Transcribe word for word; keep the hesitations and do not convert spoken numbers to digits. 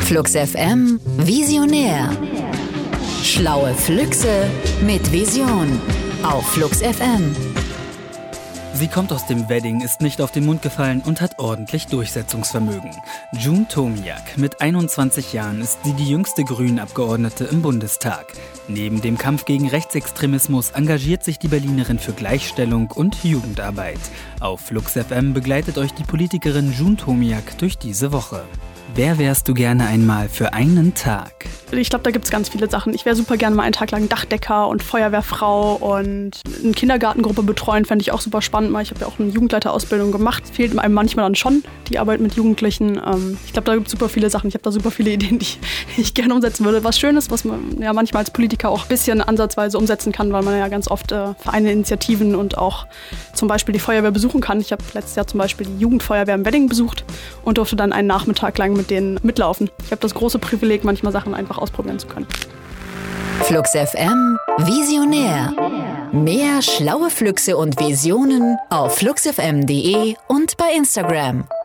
Flux F M Visionär. Schlaue Flüchse mit Vision auf Flux F M. Sie kommt aus dem Wedding, ist nicht auf den Mund gefallen und hat ordentlich Durchsetzungsvermögen. June Tomiak, mit einundzwanzig Jahren, ist sie die jüngste Grünen-Abgeordnete im Bundestag. Neben dem Kampf gegen Rechtsextremismus engagiert sich die Berlinerin für Gleichstellung und Jugendarbeit. Auf Flux F M begleitet euch die Politikerin June Tomiak durch diese Woche. Wer wärst du gerne einmal für einen Tag? Ich glaube, da gibt es ganz viele Sachen. Ich wäre super gerne mal einen Tag lang Dachdecker und Feuerwehrfrau und eine Kindergartengruppe betreuen, fände ich auch super spannend. Ich habe ja auch eine Jugendleiterausbildung gemacht. Es fehlt einem manchmal dann schon, die Arbeit mit Jugendlichen. Ich glaube, da gibt es super viele Sachen. Ich habe da super viele Ideen, die ich gerne umsetzen würde. Was Schönes, was man ja manchmal als Politiker auch ein bisschen ansatzweise umsetzen kann, weil man ja ganz oft äh, Vereine, Initiativen und auch zum Beispiel die Feuerwehr besuchen kann. Ich habe letztes Jahr zum Beispiel die Jugendfeuerwehr im Wedding besucht und durfte dann einen Nachmittag lang mit denen mitlaufen. Ich habe das große Privileg, manchmal Sachen einfach ausprobieren zu können. Flux F M Visionär. Mehr schlaue Flüchse und Visionen auf flux f m punkt de und bei Instagram.